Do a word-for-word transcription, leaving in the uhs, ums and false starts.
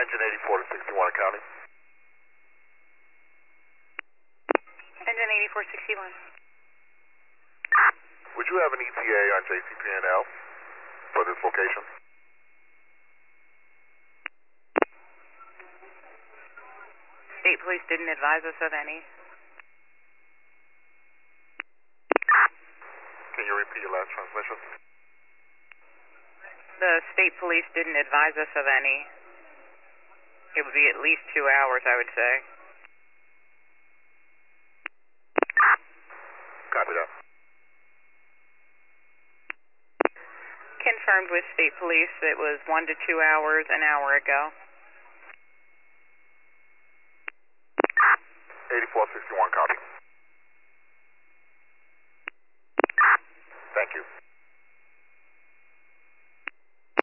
Engine eighty-four to sixty-one County. Engine eighty-four sixty-one. Would you have an E T A on J C P N L for this location? State Police didn't advise us of any. Can you repeat your last transmission? The State Police didn't advise us of any. It would be at least two hours, I would say. Copy that. Confirmed with State Police it was one to two hours an hour ago. eighty-four sixty-one copy. Thank you.